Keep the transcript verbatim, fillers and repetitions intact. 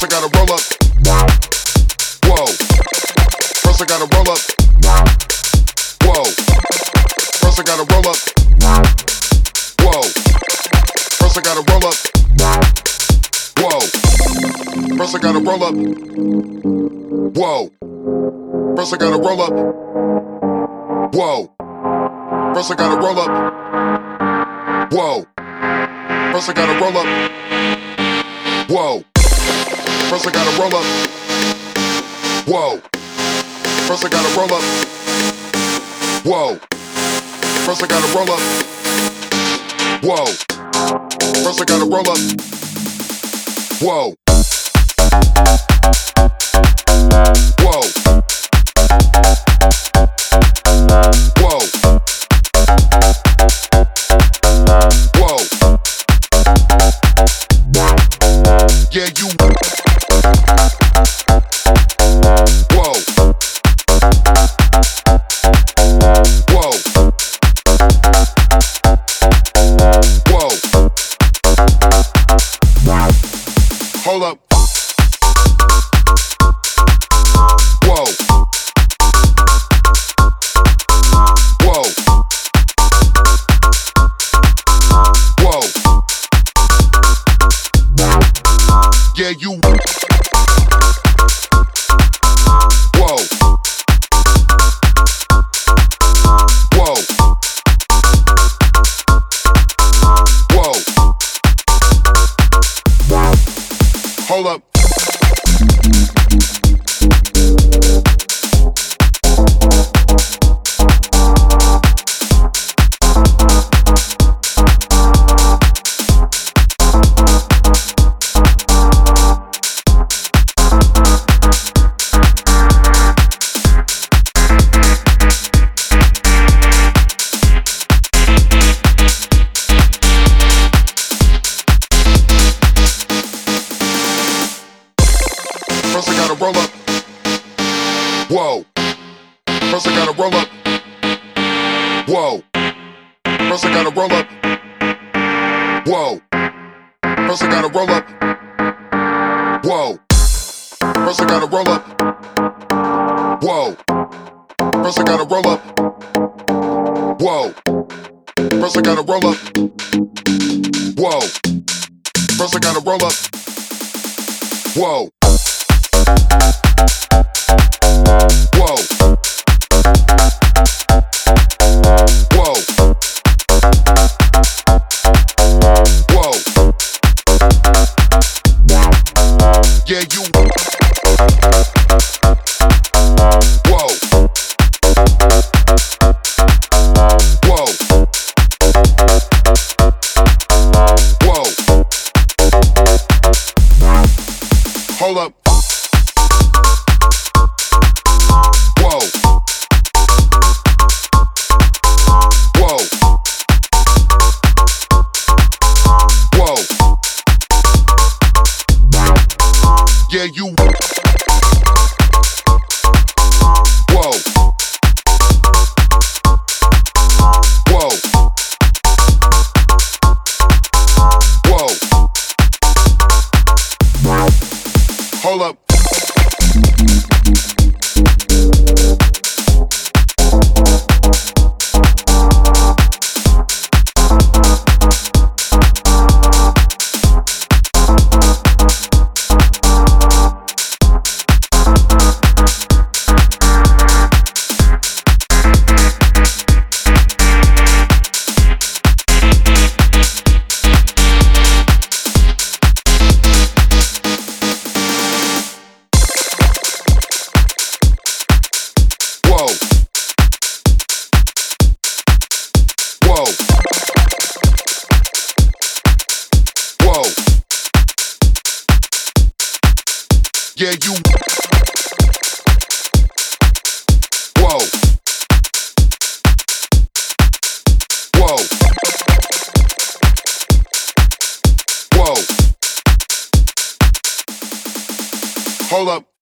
I gotta roll up. Whoa. First I gotta roll up. Whoa. First I gotta roll up. Whoa. First I gotta roll up. Whoa. First I gotta roll up. Whoa. First I gotta roll up. Whoa. First I gotta roll up. Whoa. First I gotta roll up. Whoa. First I gotta roll up. Whoa. First I gotta roll up. Whoa. First I gotta roll up. Whoa. First I gotta roll up. Whoa. Whoa. Whoa. Whoa. Yeah, you. Whoa. Whoa. Whoa. Hold up. Whoa. Whoa. Whoa. Yeah, you. Whoa. Whoa. Whoa. Hold up. First I gotta roll up. Whoa. First I gotta roll up. Whoa. First I gotta roll up. Whoa. First I gotta roll up. Whoa. First I gotta roll up. Whoa. First I gotta roll up. Whoa. First I gotta roll up. Whoa. First I gotta roll up. Whoa. Whoa. Whoa. Whoa. Yeah, you. Whoa. Whoa. Whoa. Hold up. Whoa. Whoa. Whoa. Yeah, you. Whoa. Whoa. Whoa. Hold up. Whoa. Whoa. Whoa. Yeah, you. Whoa. Whoa. Whoa. Hold up.